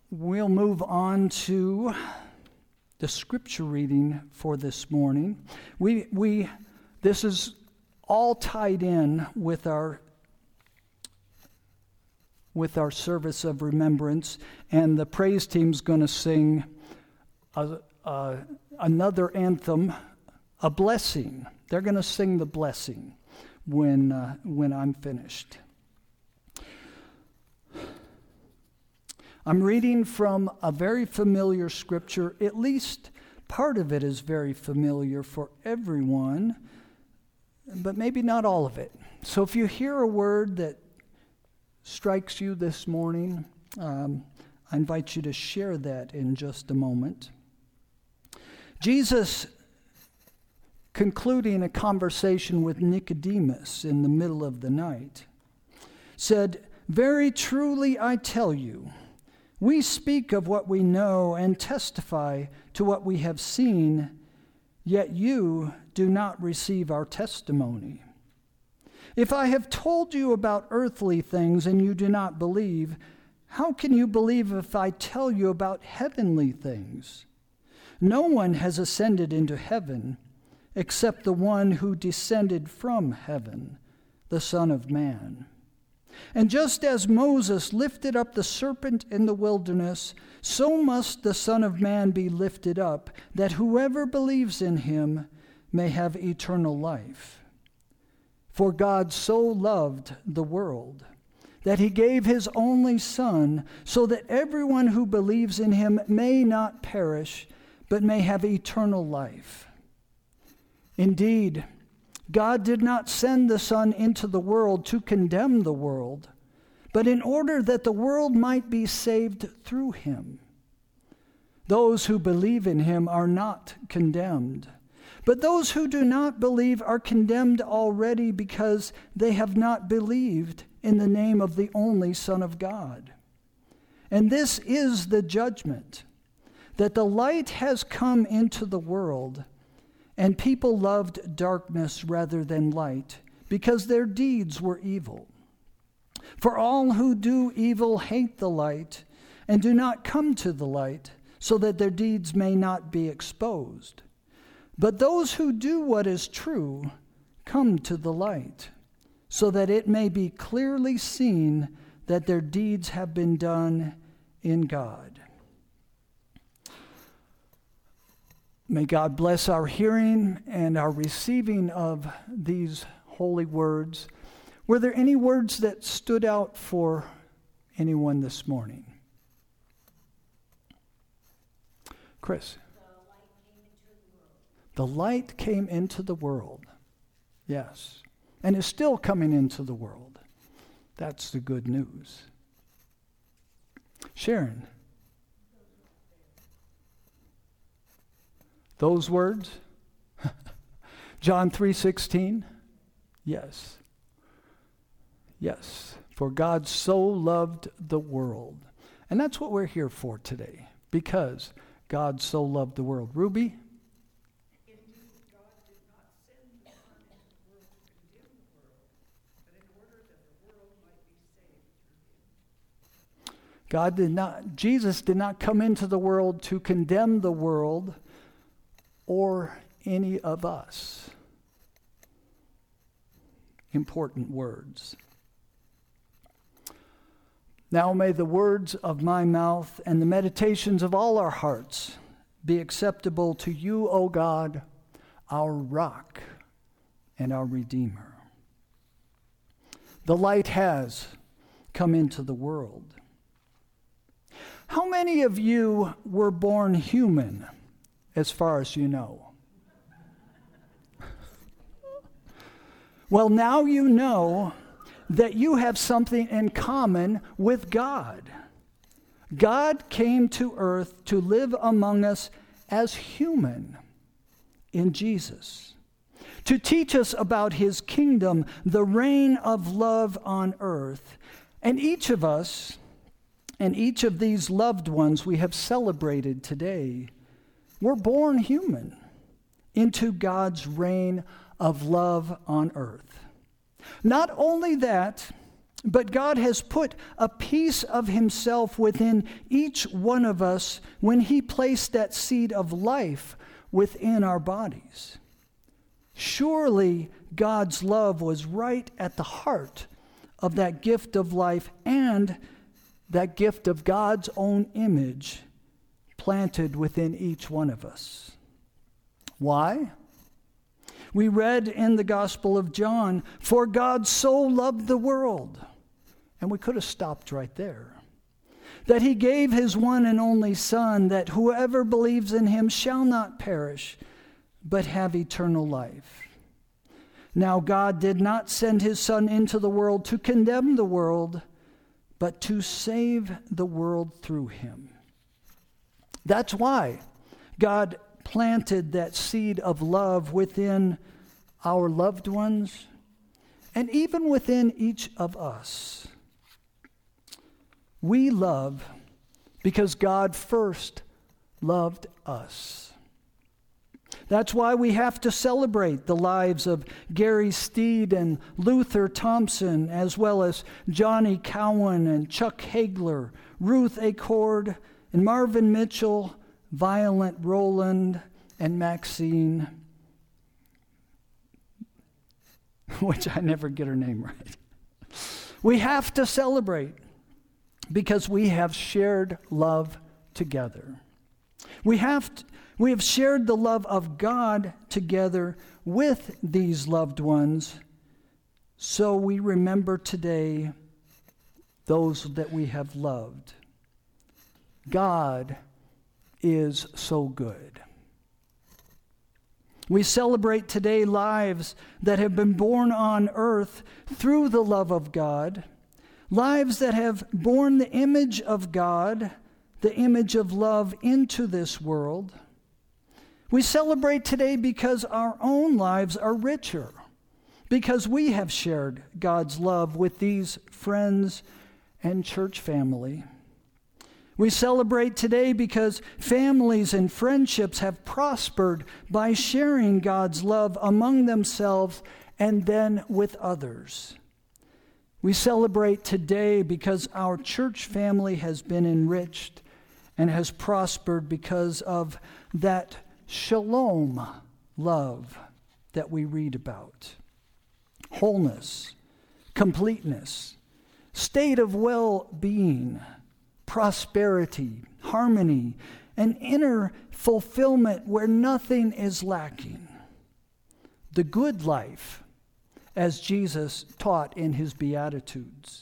We'll move on to the scripture reading for this morning. This is all tied in with our service of remembrance, and the praise team's going to sing another anthem, a blessing. They're going to sing the blessing when I'm finished. I'm reading from a very familiar scripture. At least part of it is very familiar for everyone, but maybe not all of it. So if you hear a word that strikes you this morning, I invite you to share that in just a moment. Jesus, concluding a conversation with Nicodemus in the middle of the night, said, "Very truly I tell you, we speak of what we know and testify to what we have seen, yet you do not receive our testimony. If I have told you about earthly things and you do not believe, how can you believe if I tell you about heavenly things? No one has ascended into heaven except the one who descended from heaven, the Son of Man. And just as Moses lifted up the serpent in the wilderness, so must the Son of Man be lifted up, that whoever believes in him may have eternal life. For God so loved the world that he gave his only Son, so that everyone who believes in him may not perish, but may have eternal life. Indeed, God did not send the Son into the world to condemn the world, but in order that the world might be saved through him. Those who believe in him are not condemned, but those who do not believe are condemned already because they have not believed in the name of the only Son of God. And this is the judgment, that the light has come into the world, and people loved darkness rather than light, because their deeds were evil. For all who do evil hate the light, and do not come to the light, so that their deeds may not be exposed. But those who do what is true come to the light, so that it may be clearly seen that their deeds have been done in God." May God bless our hearing and our receiving of these holy words. Were there any words that stood out for anyone this morning? Chris? The light came into the world. Yes. And is still coming into the world. That's the good news. Sharon? Those words? John 3:16? Yes. Yes. For God so loved the world. And that's what we're here for today. Because God so loved the world. Ruby? Indeed, God did not send the Son into the world to condemn the world, but in order that the world might be saved through him. Jesus did not come into the world to condemn the world or any of us. Important words. Now may the words of my mouth and the meditations of all our hearts be acceptable to you, O God, our rock and our Redeemer. The light has come into the world. How many of you were born human, as far as you know? Well, now you know that you have something in common with God. God came to earth to live among us as human in Jesus, to teach us about his kingdom, the reign of love on earth. And each of us, and each of these loved ones we have celebrated today, were born human into God's reign of love on earth. Not only that, But God has put a piece of himself within each one of us when he placed that seed of life within our bodies. Surely God's love was right at the heart of that gift of life and that gift of God's own image planted within each one of us. Why? We read in the Gospel of John, "For God so loved the world," and we could have stopped right there, "that he gave his one and only Son, that whoever believes in him shall not perish, but have eternal life. Now God did not send his Son into the world to condemn the world, but to save the world through him." That's why God planted that seed of love within our loved ones and even within each of us. We love because God first loved us. That's why we have to celebrate the lives of Gary Steed and Luther Thompson, as well as Johnny Cowan and Chuck Hagler, Ruth Acord, and Marvin Mitchell, Violent Roland, and Maxine, which I never get her name right. We have to celebrate because we have shared love together. We have shared the love of God together with these loved ones, so we remember today those that we have loved. God is so good. We celebrate today lives that have been born on earth through the love of God, lives that have borne the image of God, the image of love into this world. We celebrate today because our own lives are richer, because we have shared God's love with these friends and church family. We celebrate today because families and friendships have prospered by sharing God's love among themselves and then with others. We celebrate today because our church family has been enriched and has prospered because of that shalom love that we read about. Wholeness, completeness, state of well-being, prosperity, harmony, and inner fulfillment where nothing is lacking. The good life, as Jesus taught in his Beatitudes.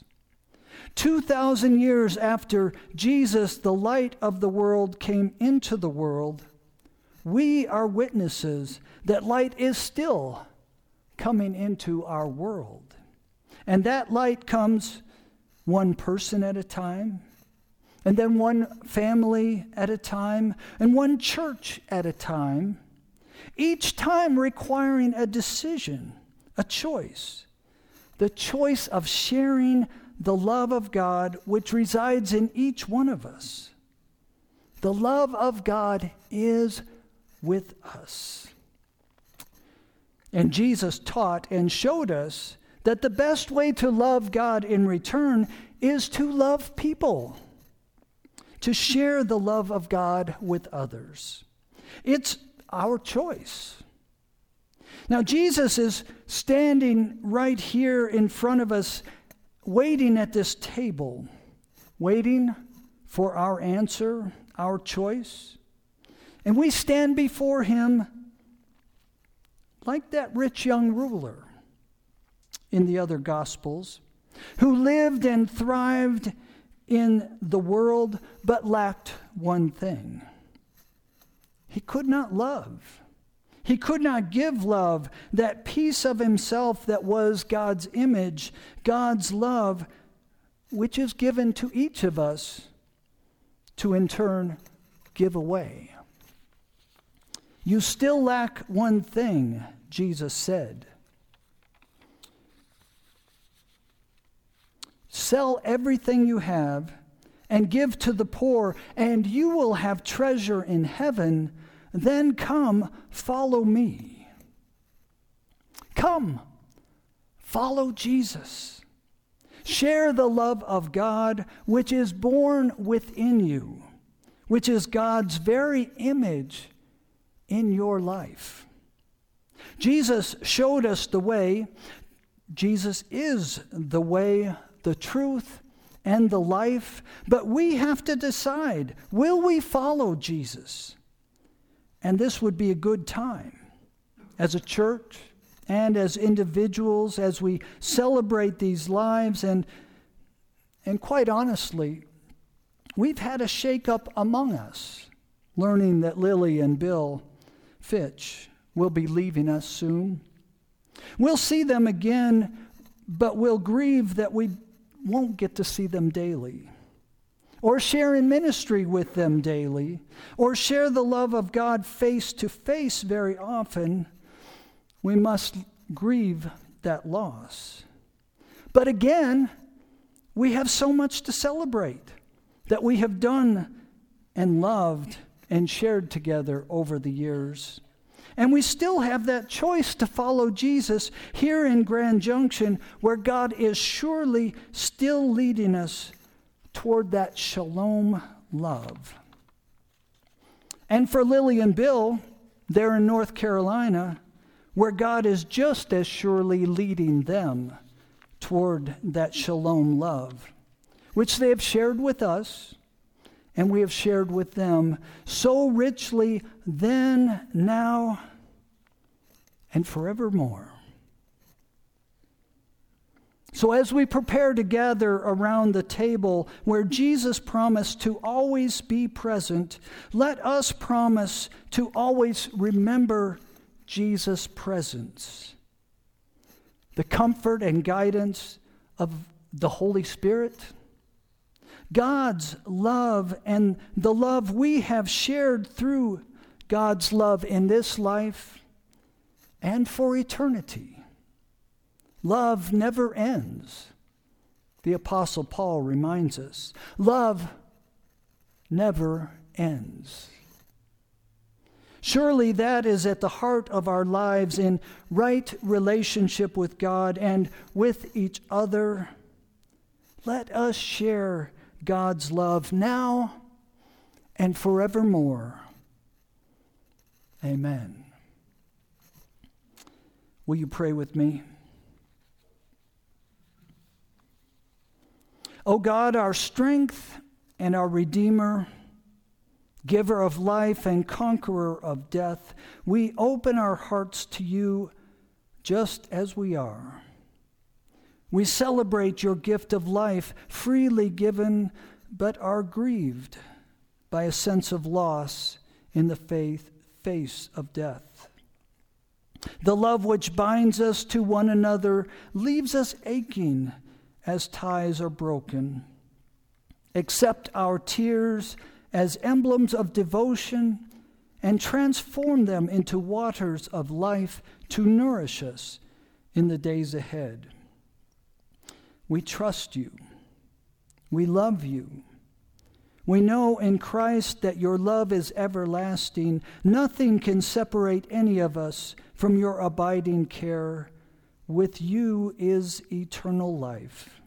2,000 years after Jesus, the light of the world, came into the world, we are witnesses that light is still coming into our world. And that light comes one person at a time, and then one family at a time, and one church at a time, each time requiring a decision, a choice, the choice of sharing the love of God which resides in each one of us. The love of God is with us. And Jesus taught and showed us that the best way to love God in return is to love people, to share the love of God with others. It's our choice. Now, Jesus is standing right here in front of us, waiting at this table, waiting for our answer, our choice. And we stand before him like that rich young ruler in the other Gospels, who lived and thrived in the world but lacked one thing. He could not love. He could not give love, that piece of himself that was God's image, God's love, which is given to each of us to in turn give away. You still lack one thing, Jesus said. Sell everything you have and give to the poor, and you will have treasure in heaven. Then come, follow me. Come, follow Jesus. Share the love of God which is born within you, which is God's very image in your life. Jesus showed us the way. Jesus is the way, the truth, and the life. But we have to decide, will we follow Jesus? And this would be a good time as a church and as individuals as we celebrate these lives. And quite honestly, we've had a shake-up among us, learning that Lily and Bill Fitch will be leaving us soon. We'll see them again, but we'll grieve that we won't get to see them daily, or share in ministry with them daily, or share the love of God face to face very often. We must grieve that loss. But again, we have so much to celebrate that we have done and loved and shared together over the years. And we still have that choice to follow Jesus here in Grand Junction, where God is surely still leading us toward that shalom love. And for Lily and Bill, there in North Carolina, where God is just as surely leading them toward that shalom love, which they have shared with us, and we have shared with them so richly then, now, and forevermore. So as we prepare to gather around the table where Jesus promised to always be present, let us promise to always remember Jesus' presence, the comfort and guidance of the Holy Spirit, God's love, and the love we have shared through God's love in this life and for eternity. Love never ends. The Apostle Paul reminds us, love never ends. Surely that is at the heart of our lives in right relationship with God and with each other. Let us share God's love now and forevermore. Amen. Will you pray with me? O God, our strength and our Redeemer, giver of life and conqueror of death, we open our hearts to you just as we are. We celebrate your gift of life, freely given, but are grieved by a sense of loss in the face of death. The love which binds us to one another leaves us aching as ties are broken. Accept our tears as emblems of devotion and transform them into waters of life to nourish us in the days ahead. We trust you. We love you. We know in Christ that your love is everlasting. Nothing can separate any of us from your abiding care. With you is eternal life.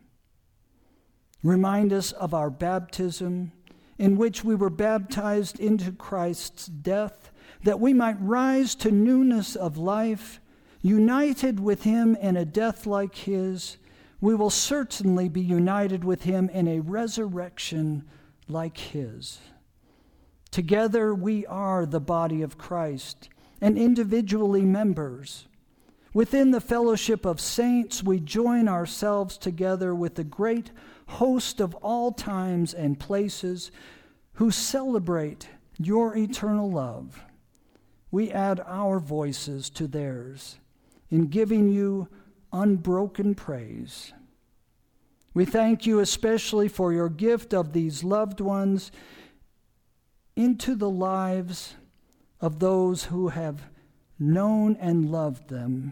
Remind us of our baptism, in which we were baptized into Christ's death, that we might rise to newness of life. United with him in a death like his, we will certainly be united with him in a resurrection like his. Together we are the body of Christ, and individually members. Within the fellowship of saints, we join ourselves together with the great host of all times and places who celebrate your eternal love. We add our voices to theirs in giving you unbroken praise. We thank you especially for your gift of these loved ones into the lives of those who have known and loved them.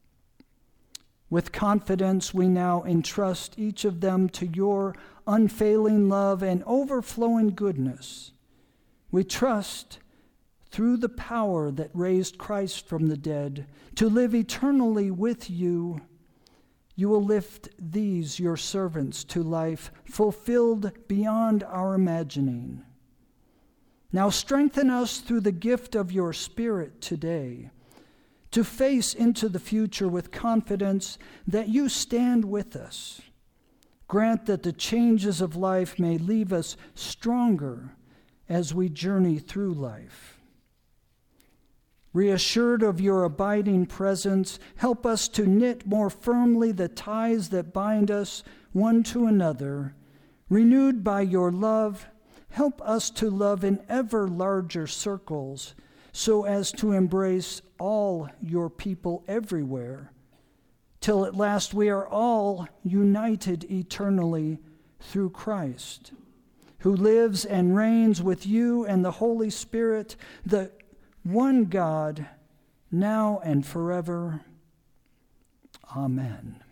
With confidence, we now entrust each of them to your unfailing love and overflowing goodness. We trust, through the power that raised Christ from the dead, to live eternally with you. you will lift these, your servants, to life, fulfilled beyond our imagining. Now strengthen us through the gift of your Spirit today, to face into the future with confidence that you stand with us. Grant that the changes of life may leave us stronger as we journey through life. Reassured of your abiding presence, help us to knit more firmly the ties that bind us one to another. Renewed by your love, help us to love in ever larger circles, so as to embrace all your people everywhere, till at last we are all united eternally through Christ, who lives and reigns with you and the Holy Spirit, the one God, now and forever. Amen.